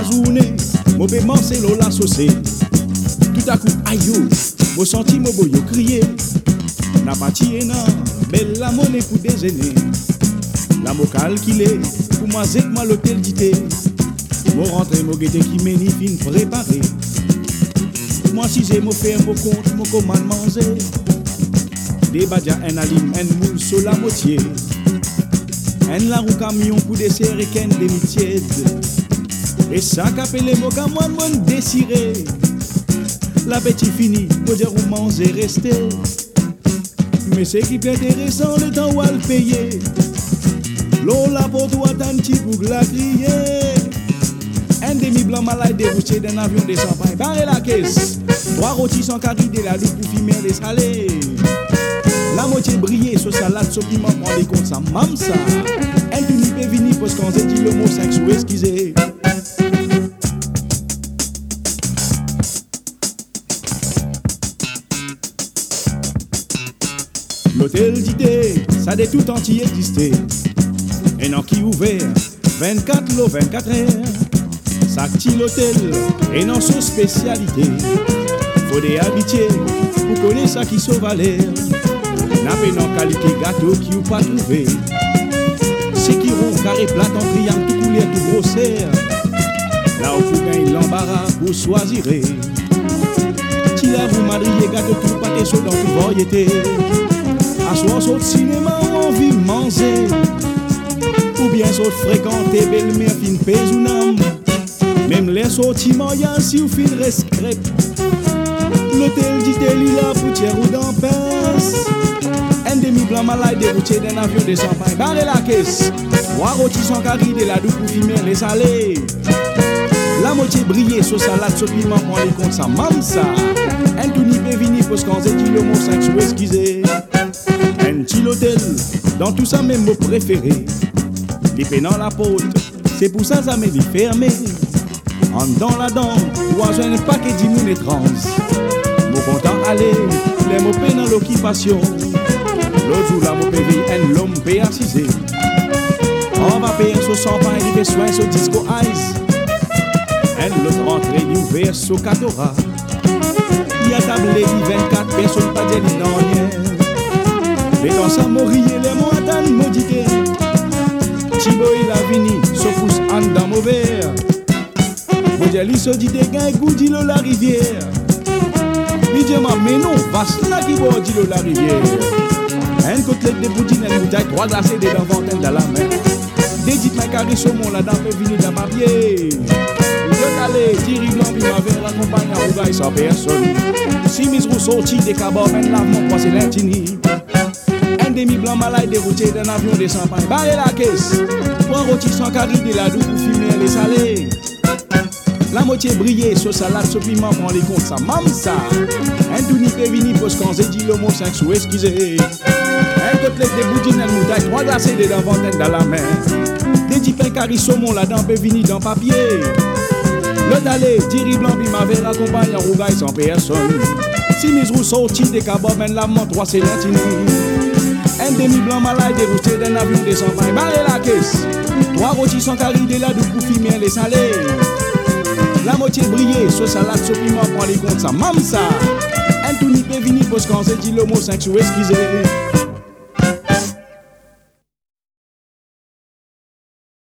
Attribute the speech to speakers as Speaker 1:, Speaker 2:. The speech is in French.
Speaker 1: la journée, moi peux manger l'eau la saucée. Tout à coup, aïe, moi senti mon boyo crier. N'a pas tiré non, belle la monnaie pour déjeuner. La mo calculé, pour moi c'est que moi l'hôtel d'ité. Moi rentré, moi guetté qui m'est fin préparé. Moi si j'ai mon fait un beau compte, mon commande manger. Des badja en alim, en moule sur la moitié. En la roue camion pour dessert et qu'en des tièdes. Et ça qu'appelle mon camon mon désiré. La petite fini, moi dire où manger rester. Mais c'est qui est intéressant le temps où elle payer. L'eau la pour toi tant petit pour la crier. Un demi blanc malade débouché d'un avion de champagne. Barrez la caisse. 3 rôtis sans carré de la loupe pour fumer les salés. La moitié brillée sur salade, sur piment, prend les comptes, ça mam ça. Un demi peut venir parce qu'on s'est dit le mot sexe ou esquisé. L'hôtel d'idée, ça des tout entier existé. Un an qui ouvert, 24 lots, 24 heures. Ça active l'hôtel, et non son spécialité. Faut des habitués, pour connaître ça qui sauve à l'air. N'a pas non qualité gâteau qui ou pas trouvé. C'est qui rond, carré, plat, en triangle, tout coulé, tout grossière. Là où vous gagnez l'embarras, vous choisirez. Si là vous madriez gâteau, tout pâté chaud dans toute variété. À soir, saut cinéma ou envie de manger. Ou bien saut fréquenter belle-mère, fin pèse ou n'âme. Même les sorties moyens, si vous fin rescrèpe. L'hôtel dit il a poutière ou dans pince. Un demi blanc malade dérouté d'un avion de champagne. Barrez la caisse. 3 rôtis sans carré de la douce pour fumer les salés. La moitié brillée sur salade, sur piment, prend les comptes, ça mam ça. Un tout n'y peut venir parce qu'on s'est dit le mot sexe ou esquisé. Un petit hôtel, dans tout ça même mot préféré. Les pénants la pote, c'est pour ça ça m'est dit fermé. En dans la dent, ou à un paquet d'immunes et trans. Mon content aller, les mots pénants l'occupation. L'autre jour là, mon PV, un l'homme peut assiser. On va payer sur champagne, il fait soin sur disco ice. Un l'autre rentrée, il ouvert sur Catora. Il y a tablé 24 personnes, pas d'elle dans rien. Les temps ça mourir, les mots attendent maudité. Chibo il a vini, se pousse en dans mauvais. Modèle se dit des gars, goût dit la rivière. Il dit mais non, vaste là qui boit dit la rivière. Un côtelette de boudine, une bouteille, 3 glacés des ventaines dans la main. Des dites ma carré sur mon la dame peut venir dans ma pied. Je allé, Thierry Blanc, puis ma verre l'accompagne à Rougaille sans personne. Si mes roues sortis des cabots, même l'avant, quoi c'est l'intini. Un demi blanc malade dérouté d'un avion de champagne. Barrez la caisse. 3 rôtis sans carré de la douce pour fumer les salés. La moitié brillée sur salade, sur piment, prend les comptes, ça mam ça. Un tout n'y peut venir parce qu'on s'est dit le mot sexe ou esquisé. Un côtelette de boudine, une bouteille, 3 glacés des ventaines dans la main. Des petits pains carré saumon, la dent peut venir dans papier. Le d'aller, Thierry Blanc, puis ma verre accompagne à Rougaille sans personne. Si mes roues sortis des cabots, mène la montre, 3 c'est l'intini. Un demi blanc malade dérouté d'un avion de champagne. Barrez la caisse. 3 rôtis sans carré de la douce pour fumer les salés. La moitié brillée, sur salade, sur piment, prend les comptes, ça mam ça. Un tout n'y peut venir parce qu'on s'est dit le mot sexe ou esquisé.